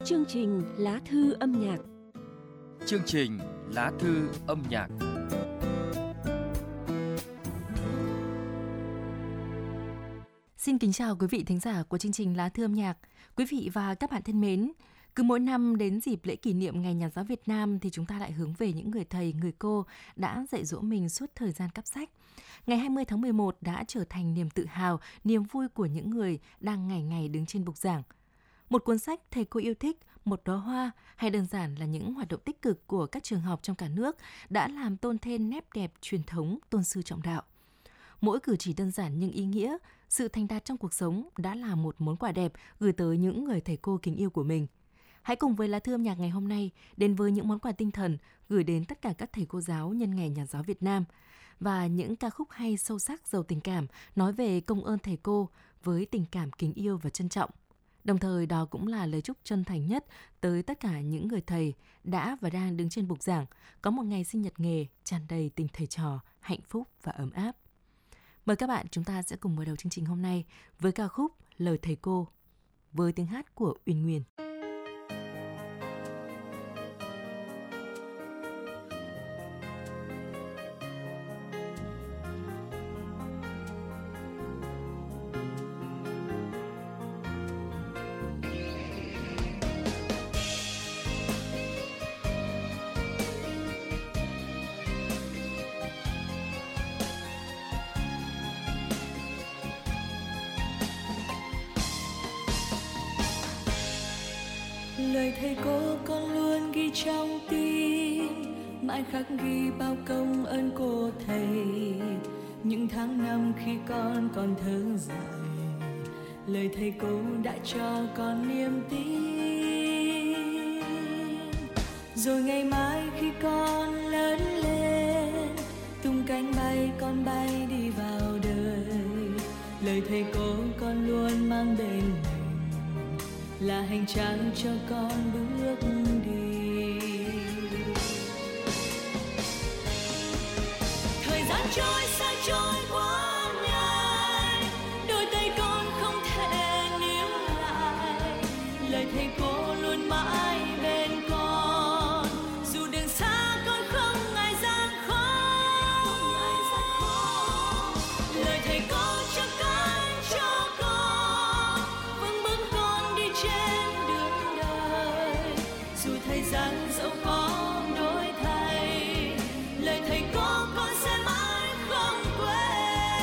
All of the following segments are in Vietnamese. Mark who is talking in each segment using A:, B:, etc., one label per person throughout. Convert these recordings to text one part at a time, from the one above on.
A: Chương trình Lá thư âm nhạc.
B: Chương trình Lá thư âm nhạc.
C: Xin kính chào quý vị thính giả của chương trình Lá thư âm nhạc. Quý vị và các bạn thân mến, cứ mỗi năm đến dịp lễ kỷ niệm Ngày Nhà giáo Việt Nam thì chúng ta lại hướng về những người thầy, người cô đã dạy dỗ mình suốt thời gian cắp sách. Ngày 20 tháng 11 đã trở thành niềm tự hào, niềm vui của những người đang ngày ngày đứng trên bục giảng. Một cuốn sách thầy cô yêu thích, một đóa hoa hay đơn giản là những hoạt động tích cực của các trường học trong cả nước đã làm tôn thêm nét đẹp truyền thống tôn sư trọng đạo. Mỗi cử chỉ đơn giản nhưng ý nghĩa, sự thành đạt trong cuộc sống đã là một món quà đẹp gửi tới những người thầy cô kính yêu của mình. Hãy cùng với Lá thư âm nhạc ngày hôm nay đến với những món quà tinh thần gửi đến tất cả các thầy cô giáo nhân Ngày Nhà giáo Việt Nam và những ca khúc hay sâu sắc giàu tình cảm nói về công ơn thầy cô với tình cảm kính yêu và trân trọng. Đồng thời đó cũng là lời chúc chân thành nhất tới tất cả những người thầy đã và đang đứng trên bục giảng, có một ngày sinh nhật nghề tràn đầy tình thầy trò, hạnh phúc và ấm áp. Mời các bạn, chúng ta sẽ cùng mở đầu chương trình hôm nay với ca khúc Lời Thầy Cô với tiếng hát của Uyên Nguyên.
D: Lời thầy cô con luôn ghi trong tim, mãi khắc ghi bao công ơn của thầy. Những tháng năm khi con còn thơ dại, lời thầy cô đã cho con niềm tin. Rồi ngày mai khi con lớn lên, tung cánh bay con bay đi vào đời. Lời thầy cô con luôn mang bên mình, là hành trang cho con bước đi. Thời gian trôi xa trôi quá nhanh, đôi tay con không thể níu lại. Lời thầy cô luôn mãi bên con, dù đường xa con không ngại gian khó. Lời thầy cô cho con, cho con vững bước con đi trên đường đời. Dù thời gian dẫu có đổi thay, lời thầy cô con sẽ mãi không quên.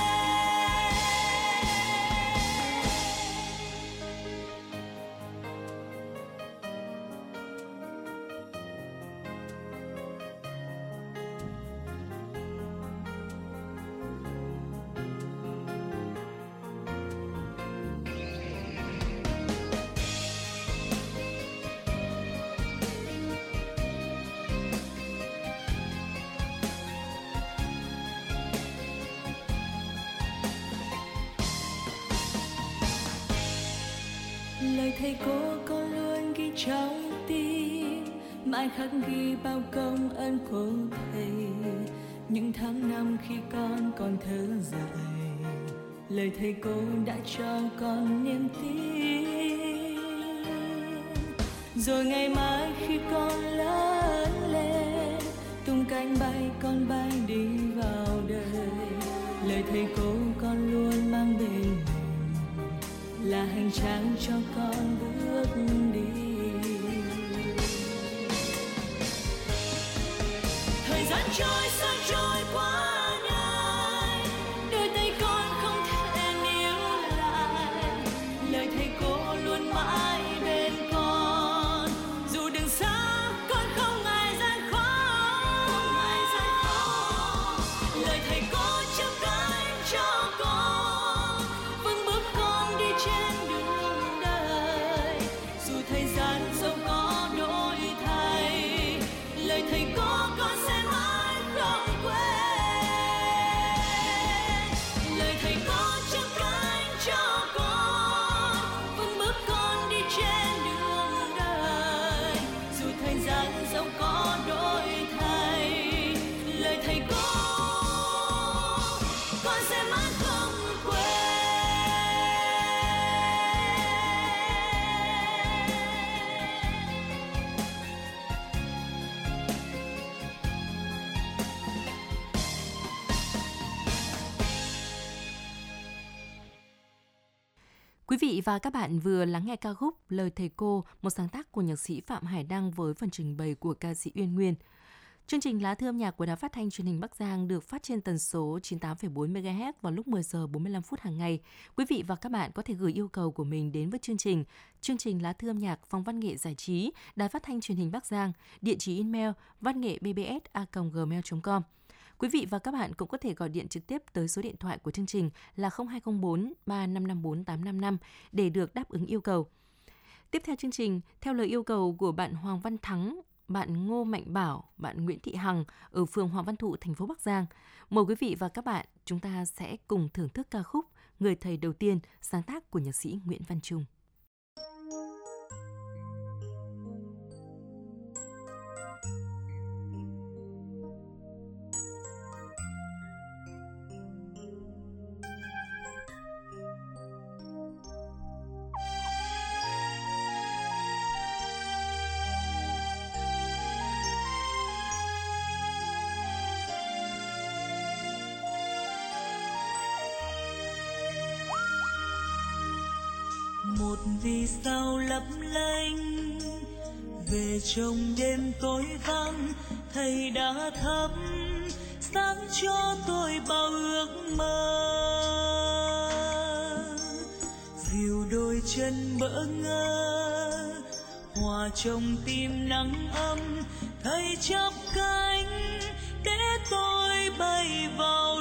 D: Lời thầy cô con luôn ghi trong tim, mãi khắc ghi bao công ơn của thầy. Những tháng năm khi con còn thơ dại, lời thầy cô đã cho con niềm tin. Rồi ngày mai khi con lớn lên, tung cánh bay con bay đi vào đời. Lời thầy cô con luôn mang bên mình, là hành trang cho con bước đi. Thời gian trôi xa trôi quá nhanh, đôi tay con không thể níu lại. Lời thầy cô luôn mãi bên con, dù đường xa con không ngại gian khó. Lời thầy cô cho cánh cho con, vững bước con đi trên đường đời. Dù thời gian dẫu có đổi thay, lời thầy cô con sẽ mãi không
C: Quý vị và các bạn vừa lắng nghe ca khúc Lời Thầy Cô, một sáng tác của nhạc sĩ Phạm Hải Đăng với phần trình bày của ca sĩ Uyên Nguyên. Chương trình Lá Thư âm nhạc của Đài Phát thanh Truyền hình Bắc Giang được phát trên tần số 98,4 MHz vào lúc 10 giờ 45 phút hàng ngày. Quý vị và các bạn có thể gửi yêu cầu của mình đến với chương trình Lá Thư âm nhạc, Phòng Văn nghệ Giải trí, Đài Phát thanh Truyền hình Bắc Giang, địa chỉ email vanngeby@gmail.com. Quý vị và các bạn cũng có thể gọi điện trực tiếp tới số điện thoại của chương trình là 0204 3554 855 để được đáp ứng yêu cầu. Tiếp theo chương trình, theo lời yêu cầu của bạn Hoàng Văn Thắng, bạn Ngô Mạnh Bảo, bạn Nguyễn Thị Hằng ở phường Hoàng Văn Thụ, thành phố Bắc Giang, mời quý vị và các bạn chúng ta sẽ cùng thưởng thức ca khúc Người Thầy Đầu Tiên, sáng tác của nhạc sĩ Nguyễn Văn Trung.
D: Một vì sao lấp lánh về trong đêm tối vắng, thầy đã thắp sáng cho tôi bao ước mơ. Dìu đôi chân bỡ ngỡ hòa trong tim nắng ấm, thầy chắp cánh để tôi bay vào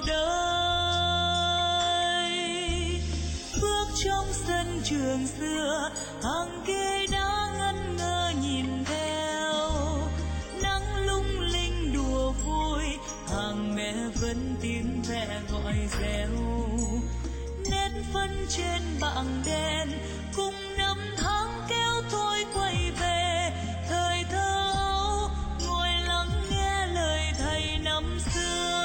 D: đời. Bước trong sân trường xưa, hàng ghế đã ngẩn ngơ nhìn theo, nắng lung linh đùa vui, hàng mẹ vẫn tiếng mẹ gọi reo. Nét phấn trên bảng đen cùng năm tháng kéo tôi quay về thời thơ ấu, ngồi lắng nghe lời thầy năm xưa.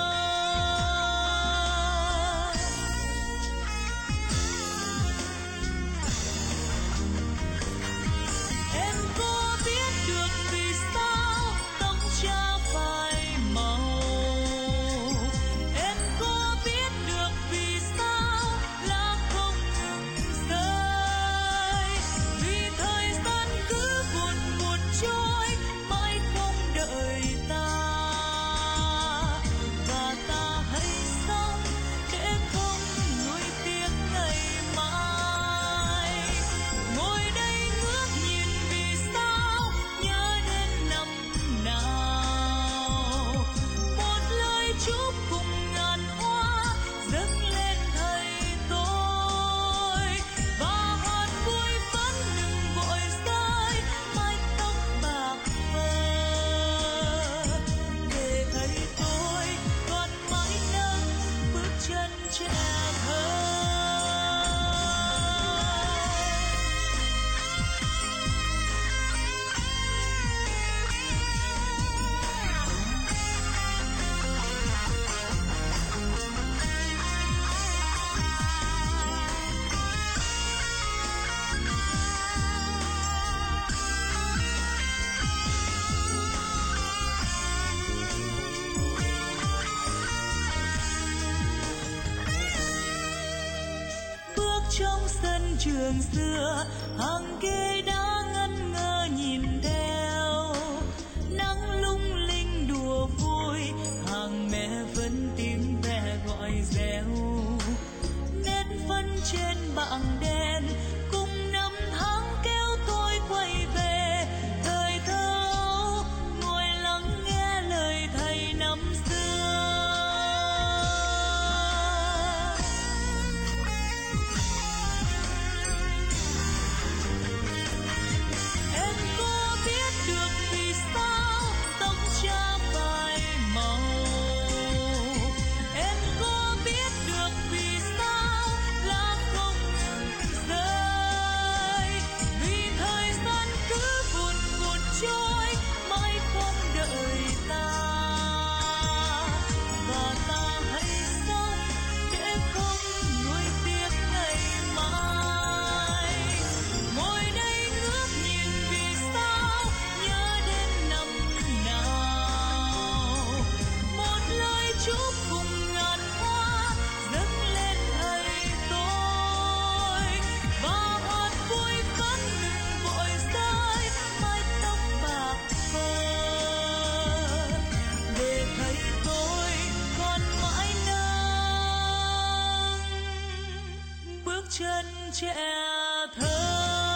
D: Em có biết được vì sao tóc cha phai màu, em có biết được vì sao lá không ngừng rơi, vì thời gian cứ vụt vụt trôi mãi không đợi ta, và ta hãy sống để không nuối tiếc ngày mai. Ngồi đây ngước nhìn vì sao nhớ đến năm nào, một lời chúc cùng ngàn hoa dâng lên thầy tôi, và hạt vui vẫn đừng vội rơi mái tóc bạc phơ, để thầy tôi còn mãi nâng bước chân trẻ thơ. Bước trong sân trường xưa, hàng ghế đã ngẩn ngơ nhìn theo, nắng lung linh đùa vui, hàng mẹ vẫn tiếng mẹ gọi reo. Nét phấn trên bảng đen cùng năm tháng kéo tôi quay về thời thơ ấu, ngồi lắng nghe lời thầy năm xưa. chân trẻ thơ.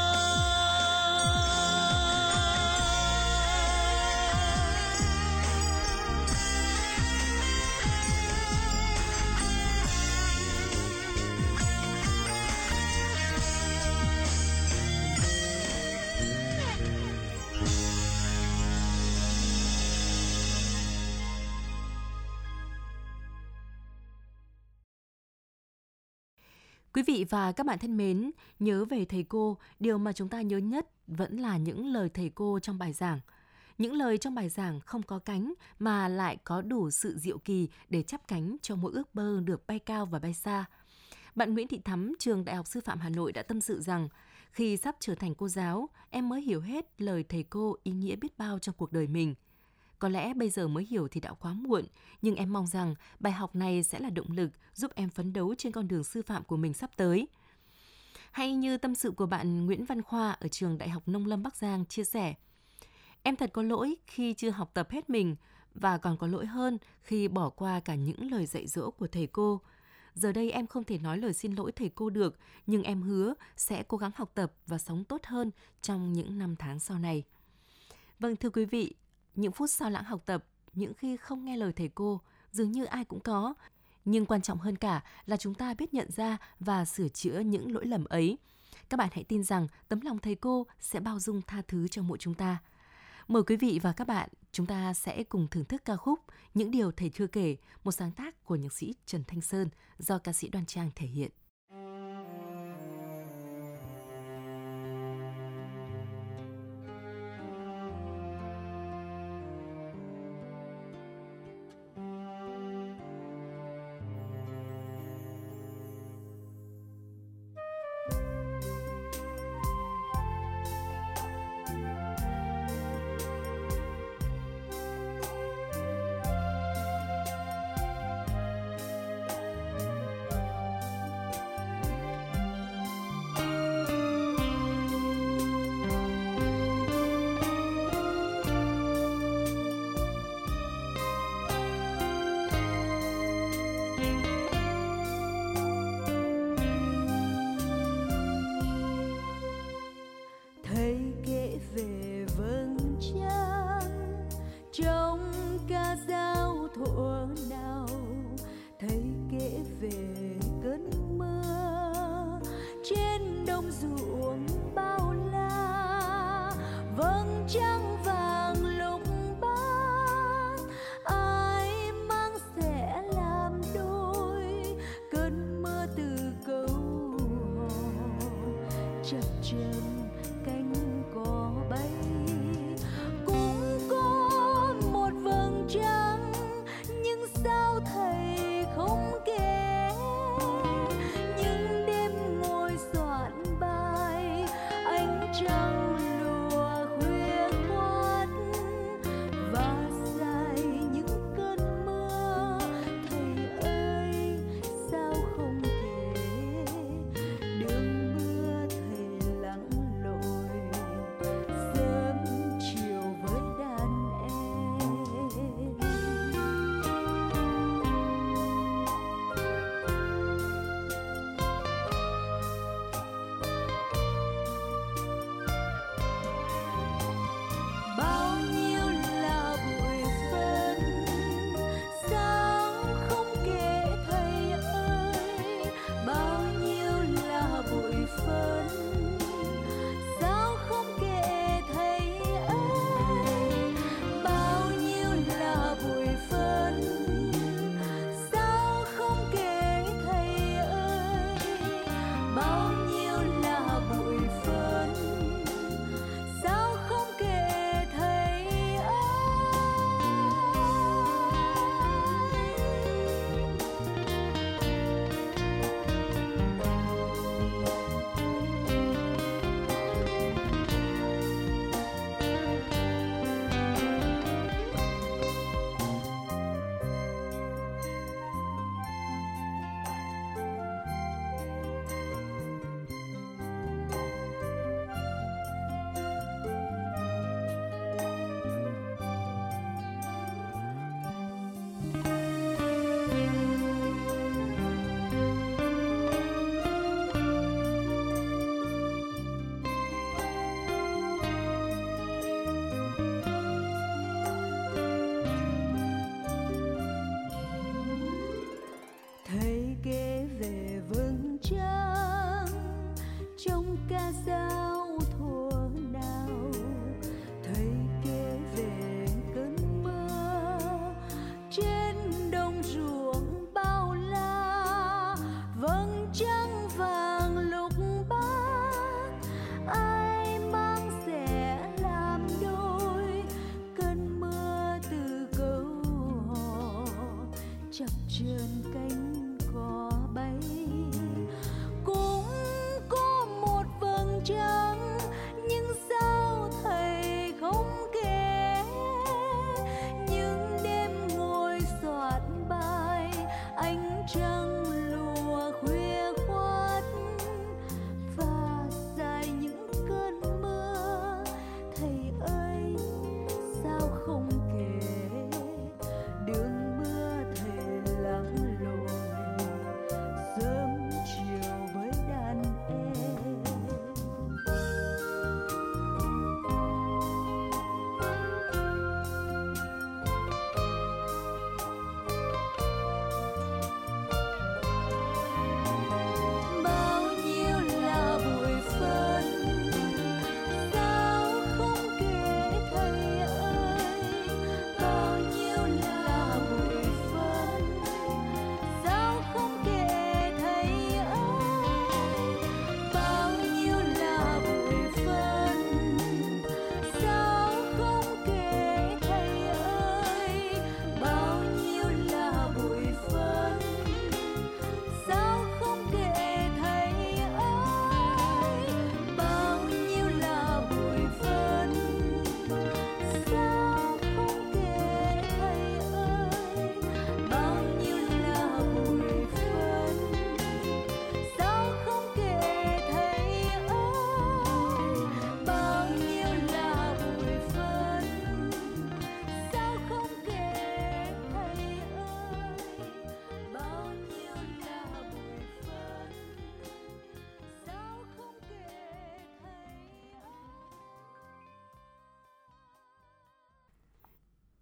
C: Quý vị và các bạn thân mến, nhớ về thầy cô, điều mà chúng ta nhớ nhất vẫn là những lời thầy cô trong bài giảng. Những lời trong bài giảng không có cánh mà lại có đủ sự diệu kỳ để chắp cánh cho mỗi ước mơ được bay cao và bay xa. Bạn Nguyễn Thị Thắm, trường Đại học Sư phạm Hà Nội đã tâm sự rằng, khi sắp trở thành cô giáo, em mới hiểu hết lời thầy cô ý nghĩa biết bao trong cuộc đời mình. Có lẽ bây giờ mới hiểu thì đã quá muộn, nhưng em mong rằng bài học này sẽ là động lực giúp em phấn đấu trên con đường sư phạm của mình sắp tới. Hay như tâm sự của bạn Nguyễn Văn Khoa ở trường Đại học Nông lâm Bắc Giang chia sẻ, em thật có lỗi khi chưa học tập hết mình và còn có lỗi hơn khi bỏ qua cả những lời dạy dỗ của thầy cô. Giờ đây em không thể nói lời xin lỗi thầy cô được, nhưng em hứa sẽ cố gắng học tập và sống tốt hơn trong những năm tháng sau này. Vâng, thưa quý vị, những phút sao lãng học tập, những khi không nghe lời thầy cô, dường như ai cũng có. Nhưng quan trọng hơn cả là chúng ta biết nhận ra và sửa chữa những lỗi lầm ấy. Các bạn hãy tin rằng tấm lòng thầy cô sẽ bao dung tha thứ cho mỗi chúng ta. Mời quý vị và các bạn, chúng ta sẽ cùng thưởng thức ca khúc Những điều thầy chưa kể, một sáng tác của nhạc sĩ Trần Thanh Sơn do ca sĩ Đoan Trang thể hiện.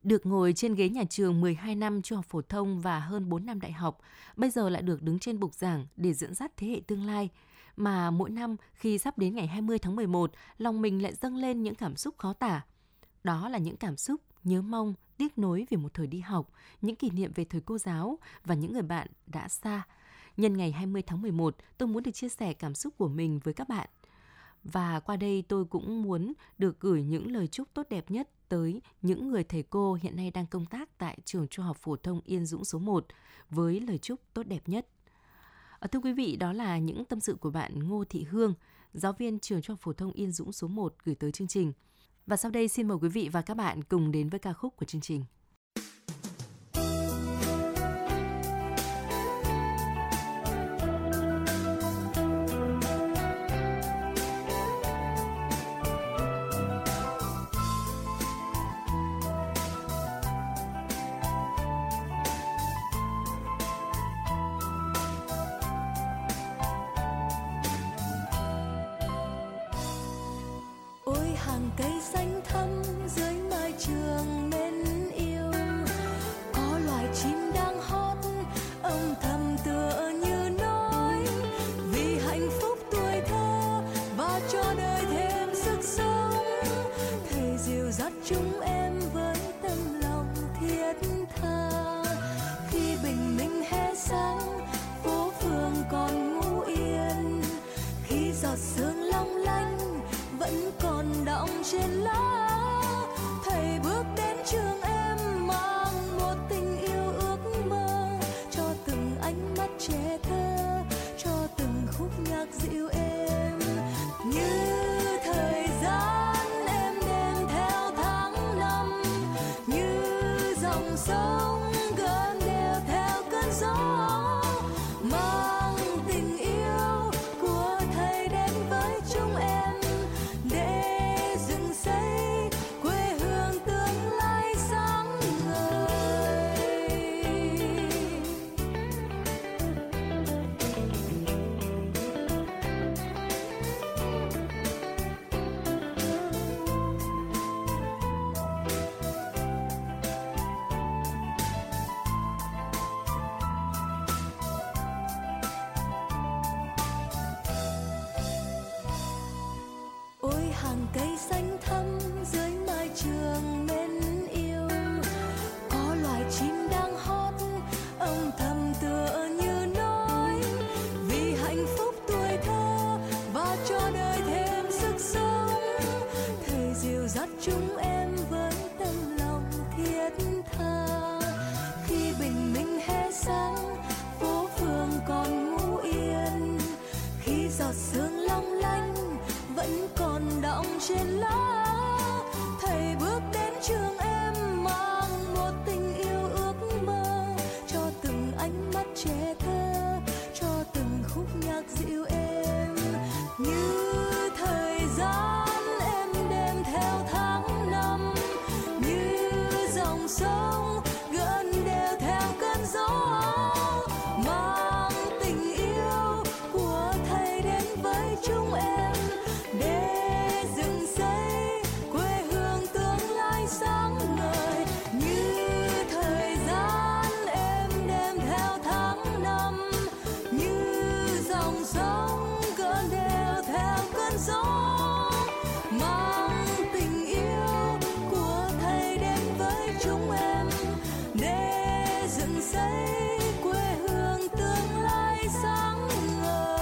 C: Được ngồi trên ghế nhà trường 12 năm trung học phổ thông và hơn 4 năm đại học, bây giờ lại được đứng trên bục giảng để dẫn dắt thế hệ tương lai. Mà mỗi năm khi sắp đến ngày 20 tháng 11, lòng mình lại dâng lên những cảm xúc khó tả. Đó là những cảm xúc nhớ mong, tiếc nối về một thời đi học, những kỷ niệm về thời cô giáo và những người bạn đã xa. Nhân ngày 20 tháng 11, tôi muốn được chia sẻ cảm xúc của mình với các bạn. Và qua đây tôi cũng muốn được gửi những lời chúc tốt đẹp nhất tới những người thầy cô hiện nay đang công tác tại trường Trung học phổ thông Yên Dũng số 1 với lời chúc tốt đẹp nhất. Thưa quý vị, đó là những tâm sự của bạn Ngô Thị Hương, giáo viên trường Trung học phổ thông Yên Dũng số 1 gửi tới chương trình. Và sau đây xin mời quý vị và các bạn cùng đến với ca khúc của chương trình.
D: Hàng cây xanh thắm dưới mái trường mến yêu, có loài chim đang hót âm thầm tựa như nói vì hạnh phúc tuổi thơ và cho đời thêm sức sống. Thầy dìu dắt chúng em với tâm lòng thiết tha, khi bình minh hé sáng phố phường còn ngủ yên, khi giọt sương long lanh vẫn còn đọng trên lá. Thầy bước đến trường em mang một tình yêu ước mơ, cho từng ánh mắt trẻ thơ, cho từng khúc nhạc dịu êm. Như thời gian em đêm theo tháng năm, như dòng sông gần đều theo cơn gió, mang tình yêu của thầy đến với chúng em. Hàng cây xanh thắm dưới mái trường mến yêu, có loài chim đang hót âm thầm tựa như nói vì hạnh phúc tuổi thơ và cho đời thêm sức sống. Thầy dìu dắt chúng em với tâm lòng thiết tha, khi bình minh hé sáng phố phường còn ngủ yên, khi giọt sương long lanh vẫn còn đọng trên lá. Thầy bước đến trường em mang một tình yêu ước mơ, cho từng ánh mắt trẻ thơ, cho từng khúc nhạc dịu êm. Như thời gian em đêm theo tháng năm, như dòng sông gần đều theo cơn gió, mang tình yêu của thầy đến với chúng em. Để dựng xây quê hương tương lai sáng ngời, như thời gian em đêm theo tháng năm, như dòng sông gần đều theo cơn gió, mang tình yêu của thầy đến với chúng em. Để dựng xây quê hương tương lai sáng ngời.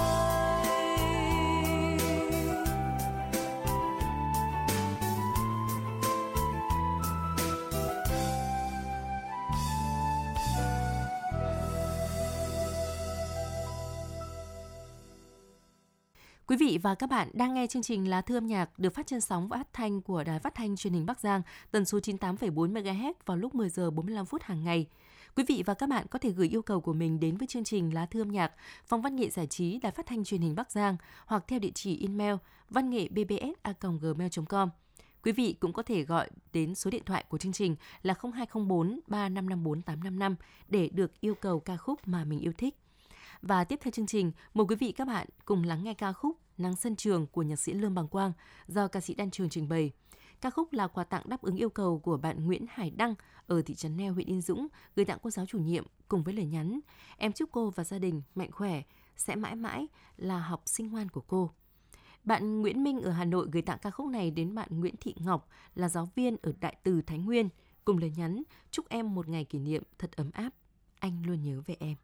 C: Quý vị và các bạn đang nghe chương trình Lá Thư âm nhạc được phát trên sóng và phát thanh của Đài Phát thanh Truyền hình Bắc Giang, tần số 98,4 MHz vào lúc 10 giờ 45 phút hàng ngày. Quý vị và các bạn có thể gửi yêu cầu của mình đến với chương trình Lá Thư âm nhạc, Phòng Văn nghệ Giải trí Đài Phát thanh Truyền hình Bắc Giang hoặc theo địa chỉ email vanngệ@bbs.gmail.com. Quý vị cũng có thể gọi đến số điện thoại của chương trình là 0204 3554 855 để được yêu cầu ca khúc mà mình yêu thích. Và tiếp theo chương trình, mời quý vị các bạn cùng lắng nghe ca khúc Nắng sân trường của nhạc sĩ Lương Bằng Quang do ca sĩ Đan Trường trình bày. Ca khúc là quà tặng đáp ứng yêu cầu của bạn Nguyễn Hải Đăng ở thị trấn Neo, huyện Yên Dũng, gửi tặng cô giáo chủ nhiệm cùng với lời nhắn: em chúc cô và gia đình mạnh khỏe, sẽ mãi mãi là học sinh ngoan của cô. Bạn Nguyễn Minh ở Hà Nội gửi tặng ca khúc này đến bạn Nguyễn Thị Ngọc là giáo viên ở Đại Từ Thái Nguyên, cùng lời nhắn: chúc em một ngày kỷ niệm thật ấm áp, anh luôn nhớ về em.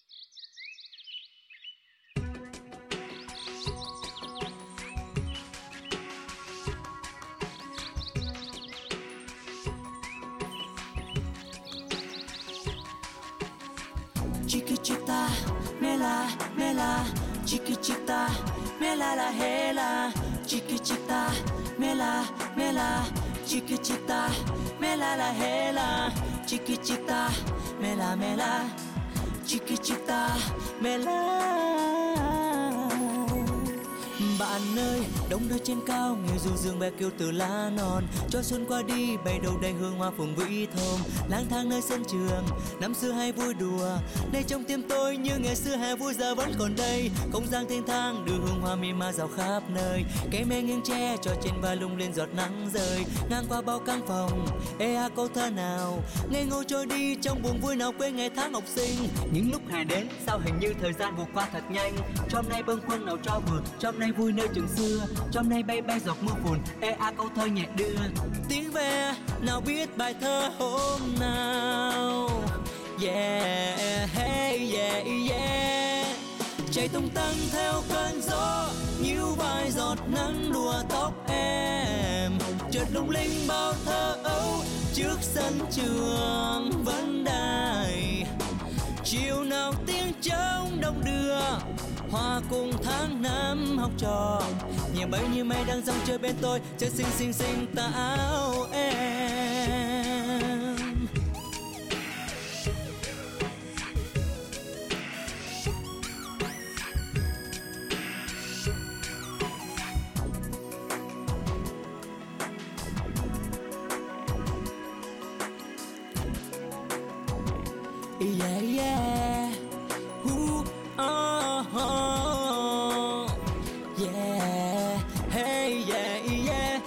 D: Chiquitita, mela, mela, chiquitita, mela la hela, chiquitita, mela, mela, chiquitita, mela la hela, chiquitita, mela, mela, chiquitita, mela. Bạn ơi, đông nơi trên cao, nghe ru dương bé kêu từ lá non, cho xuân qua đi, bay đầu đầy hương hoa phường vĩ thơm, lang thang nơi sân trường, năm xưa hay vui đùa, nay trong tim tôi như ngày xưa hè vui giờ vẫn còn đây, không gian thênh thang, đưa hương hoa mì ma rào khắp nơi, cây me nghiêng tre cho trên vai lung lên giọt nắng rơi, ngang qua bao căn phòng, câu thơ nào, ngây ngô trôi đi trong buồn vui nào quên ngày tháng học sinh, những lúc hè đến sao hình như thời gian vụt qua thật nhanh, trong nay bâng khuâng nào cho vừa, trong nay vui nơi trường xưa, trong nay bay bay giọt mưa phùn, câu thơ nhẹ đưa tiếng ve nào biết bài thơ hôm nào, yeah hey yeah yeah, chạy tung tăng theo cơn gió, níu vai giọt nắng đùa tóc em, chợt lung linh bao thơ ấu trước sân trường vẫn đài, chiều nào tiếng trống đông đưa hòa cùng tháng năm học trò, nhẹ bấy như mây đang dòng chơi bên tôi, chơi xinh xinh xinh tà áo em. Yeah yeah, oh, yeah, hey yeah yeah,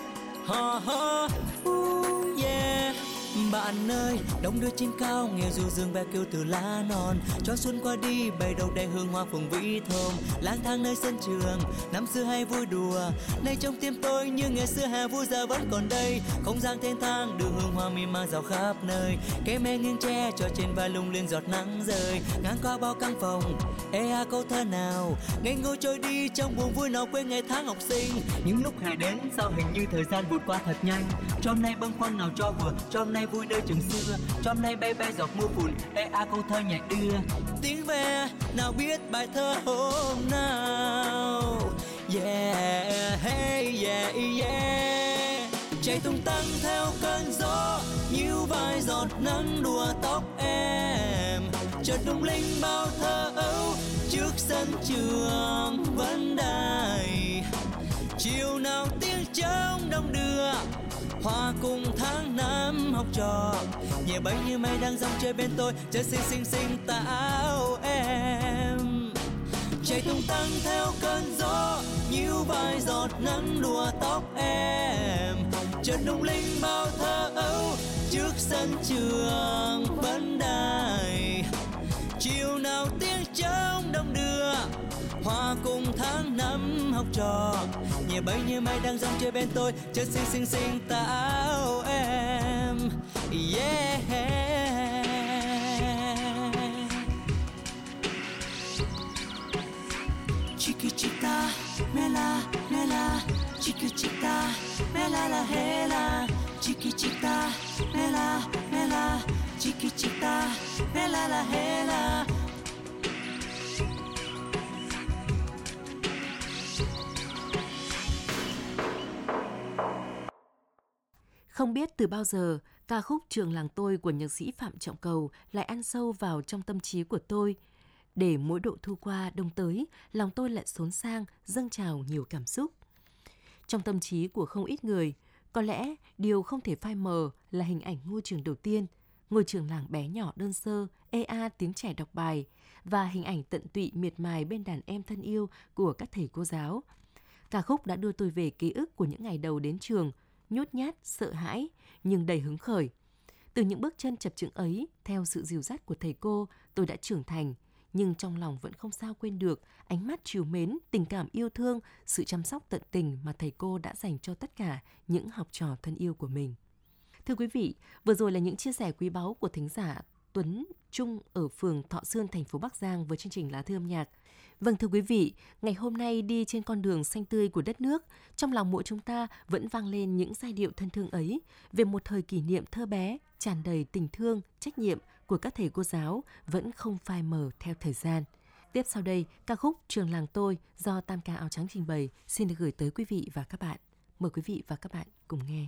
D: yeah. Bạn ơi, đông đưa trên cao, nghe ru dương ve kêu từ lá non, cho xuân qua đi, bay đầu đầy hương hoa phường vĩ thơm, lang thang nơi sân trường, năm xưa hay vui đùa, nay trong tim tôi như ngày xưa hè vui giờ vẫn còn đây, không gian thênh thang, đưa hương hoa mì mang rào khắp nơi, cây me nghiêng tre cho trên vai lung lên giọt nắng rơi, ngang qua bao căn phòng, câu thơ nào, ngây ngô trôi đi trong buồn vui nào quên ngày tháng học sinh, những lúc hè đến sao hình như thời gian vụt qua thật nhanh, trong nay bâng khuâng nào cho vừa, trong nay vui nơi trường xưa, trong nay bay bay giọt mưa phùn, câu thơ nhẹ đưa tiếng ve nào biết bài thơ hôm nào, yeah hey yeah yeah, chạy tung tăng theo cơn gió, níu vai giọt nắng đùa tóc em, chợt lung linh bao thơ ấu trước sân trường vẫn đài, chiều nào tiếng trống đông đưa hòa cùng tháng năm học trò, nhẹ bấy như mây đang dòng chơi bên tôi, chơi xinh xinh xinh tà áo em, chạy tung tăng theo cơn gió, níu vai giọt nắng đùa tóc em, chợt lung linh bao thơ ấu trước sân trường vẫn đài, chiều nào tiếng trống đông đưa hòa cùng tháng năm học trò, nhẹ bấy như mây đang dòng chơi bên tôi, chơi xinh xinh xinh tà áo em, yeah. Chiquitita, mela, mela, chiquitita, mela la hela, chiquitita, mela, mela, chiquitita, mela la hela.
C: Không biết từ bao giờ, ca khúc Trường làng tôi của nhạc sĩ Phạm Trọng Cầu lại ăn sâu vào trong tâm trí của tôi. Để mỗi độ thu qua đông tới, lòng tôi lại xốn sang, dâng trào nhiều cảm xúc. Trong tâm trí của không ít người, có lẽ điều không thể phai mờ là hình ảnh ngôi trường đầu tiên, ngôi trường làng bé nhỏ đơn sơ, tiếng trẻ đọc bài và hình ảnh tận tụy miệt mài bên đàn em thân yêu của các thầy cô giáo. Ca khúc đã đưa tôi về ký ức của những ngày đầu đến trường, nhút nhát, sợ hãi, nhưng đầy hứng khởi. Từ những bước chân chập chững ấy, theo sự dìu dắt của thầy cô, tôi đã trưởng thành, nhưng trong lòng vẫn không sao quên được ánh mắt trìu mến, tình cảm yêu thương, sự chăm sóc tận tình mà thầy cô đã dành cho tất cả những học trò thân yêu của mình. Thưa quý vị, vừa rồi là những chia sẻ quý báu của thính giả Tuấn Trung ở phường Thọ Xuân, thành phố Bắc Giang với chương trình Lá Thư âm nhạc. Vâng thưa quý vị, ngày hôm nay đi trên con đường xanh tươi của đất nước, trong lòng mỗi chúng ta vẫn vang lên những giai điệu thân thương ấy về một thời kỷ niệm thơ bé, tràn đầy tình thương, trách nhiệm của các thầy cô giáo vẫn không phai mờ theo thời gian. Tiếp sau đây, ca khúc Trường làng tôi do Tam ca áo trắng trình bày xin được gửi tới quý vị và các bạn. Mời quý vị và các bạn cùng nghe.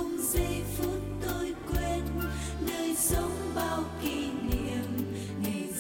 D: Sống bao kỷ niệm ngày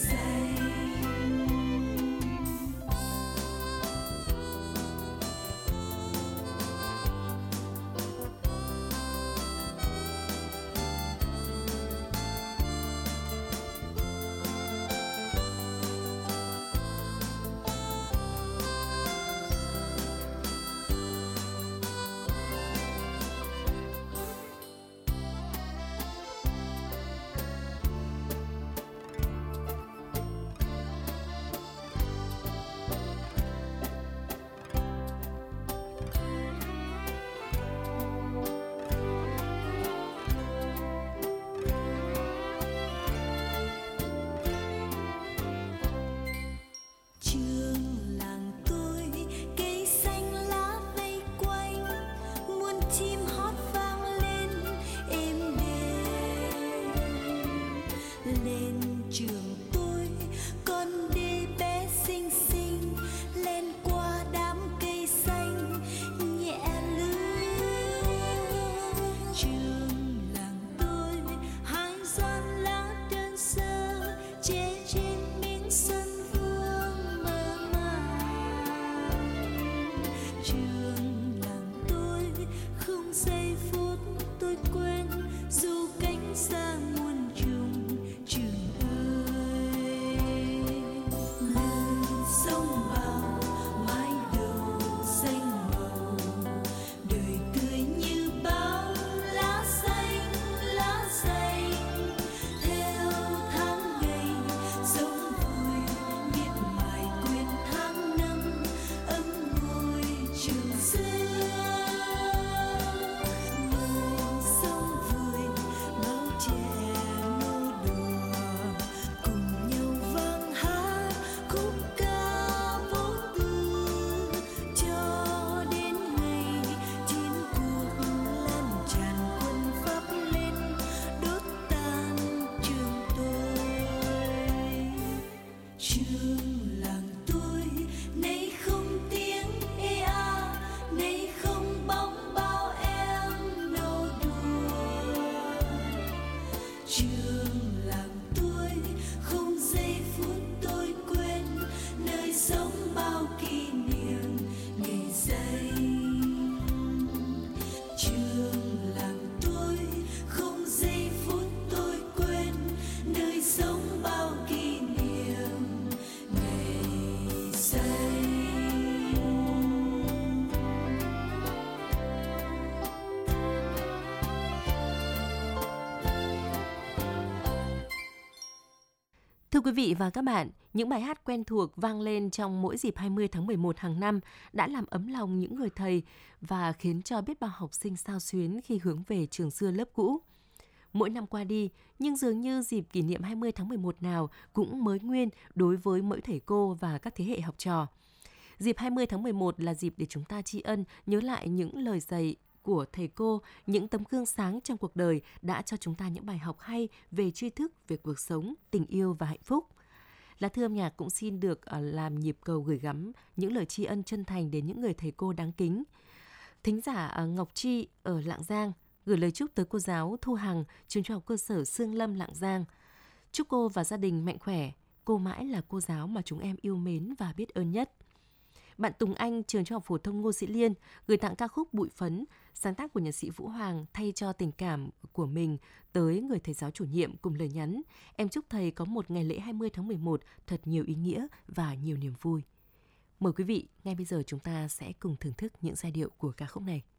D: Trường làng tôi nay không tiếng ê a, nay không bóng bao em nô đùa. Trường làng tôi không giây phút tôi quên nơi sống bao kỷ niệm ngày giây. Trường làng tôi không giây phút tôi quên nơi sống bao kỷ niệm ngày giây.
C: Thưa quý vị và các bạn, những bài hát quen thuộc vang lên trong mỗi dịp 20 tháng 11 hàng năm đã làm ấm lòng những người thầy và khiến cho biết bao học sinh xao xuyến khi hướng về trường xưa lớp cũ. Mỗi năm qua đi, nhưng dường như dịp kỷ niệm 20 tháng 11 nào cũng mới nguyên đối với mỗi thầy cô và các thế hệ học trò. Dịp 20 tháng 11 là dịp để chúng ta tri ân, nhớ lại những lời dạy của thầy cô, những tấm gương sáng trong cuộc đời đã cho chúng ta những bài học hay về tri thức, về cuộc sống, tình yêu và hạnh phúc. Lá Thư âm nhạc cũng xin được làm nhịp cầu gửi gắm những lời tri ân chân thành đến những người thầy cô đáng kính. Thính giả Ngọc Tri ở Lạng Giang gửi lời chúc tới cô giáo Thu Hằng, trường trung học cơ sở Sương Lâm, Lạng Giang. Chúc cô và gia đình mạnh khỏe, cô mãi là cô giáo mà chúng em yêu mến và biết ơn nhất. Bạn Tùng Anh, trường trung học phổ thông Ngô Sĩ Liên, gửi tặng ca khúc Bụi Phấn, sáng tác của nhạc sĩ Vũ Hoàng thay cho tình cảm của mình tới người thầy giáo chủ nhiệm cùng lời nhắn: em chúc thầy có một ngày lễ 20 tháng 11 thật nhiều ý nghĩa và nhiều niềm vui. Mời quý vị, ngay bây giờ chúng ta sẽ cùng thưởng thức những giai điệu của ca khúc này.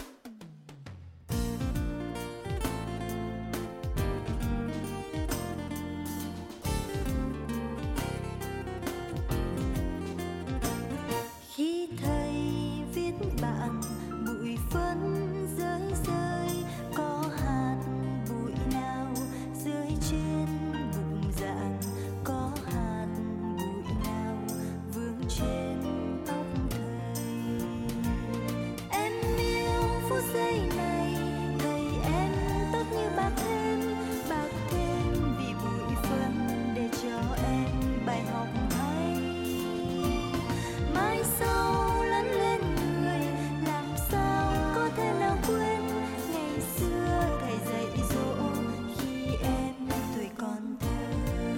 D: Khi thầy viết bảng bụi phấn rơi rơi, có hạt bụi nào rơi trên bụng dạng, có hạt bụi nào vương trên tóc thầy. Em yêu phút giây này, thầy em tốt như bạc thêm vì bụi phấn để cho em bài học hay. Mai sau lớn lên người, làm sao có thể nào quên ngày xưa thầy dạy dỗ khi em tuổi còn thơ.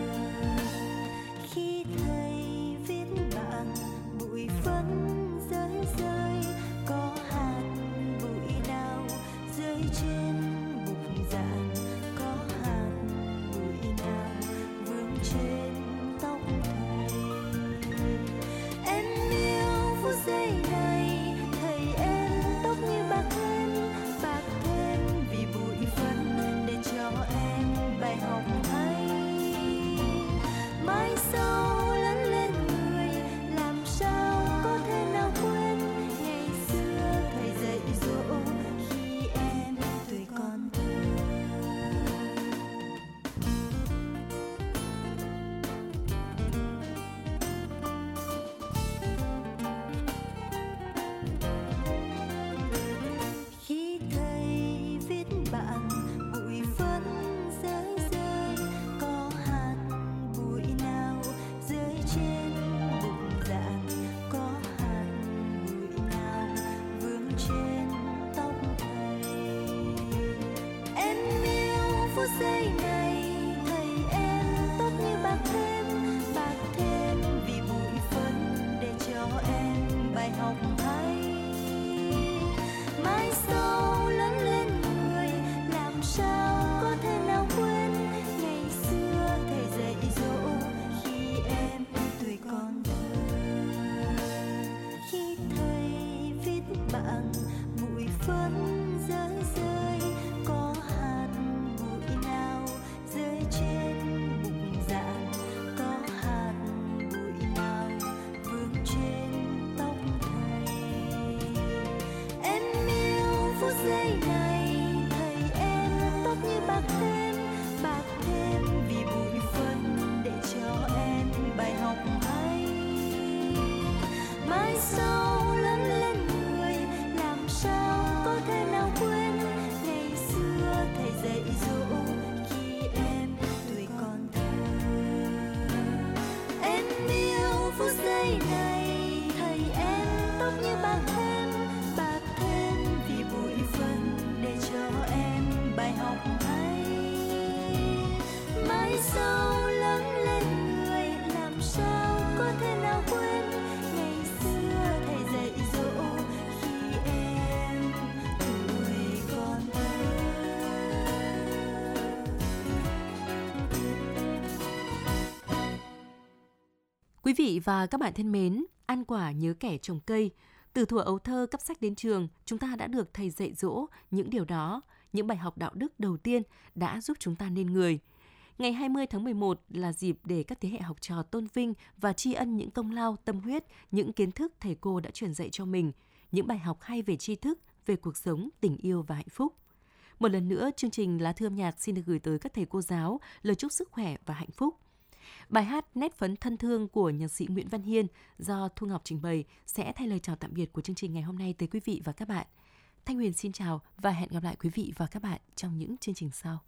D: Khi thầy viết bảng bụi phấn rơi rơi, có hạt bụi nào rơi trên bụng dạng, có hạt bụi nào vương trên tóc thầy. Em yêu phút giây này, thầy em tóc như bạc thêm vì bụi phấn để cho em bài học hay. Mai sau lớn lên người, làm sao có thể nào quên ngày xưa thầy dạy dỗ khi em tuổi còn thơ. đời này. Thầy em tóc như bạc thêm vì bụi phấn để cho em bài học hay. Mãi sau lớn lên người làm sao có thể nào quên ngày xưa thầy dạy dỗ khi em tuổi còn thơ.
C: Quý vị và các bạn thân mến, ăn quả nhớ kẻ trồng cây. Từ thuở ấu thơ cấp sách đến trường, chúng ta đã được thầy dạy dỗ những điều đó, những bài học đạo đức đầu tiên đã giúp chúng ta nên người. Ngày 20 tháng 11 là dịp để các thế hệ học trò tôn vinh và tri ân những công lao, tâm huyết, những kiến thức thầy cô đã truyền dạy cho mình, những bài học hay về tri thức, về cuộc sống, tình yêu và hạnh phúc. Một lần nữa, chương trình Lá Thư Âm Nhạc xin được gửi tới các thầy cô giáo lời chúc sức khỏe và hạnh phúc. Bài hát Nét phấn thân thương của nhạc sĩ Nguyễn Văn Hiên do Thu Ngọc trình bày sẽ thay lời chào tạm biệt của chương trình ngày hôm nay tới quý vị và các bạn. Thanh Huyền xin chào và hẹn gặp lại quý vị và các bạn trong những chương trình sau.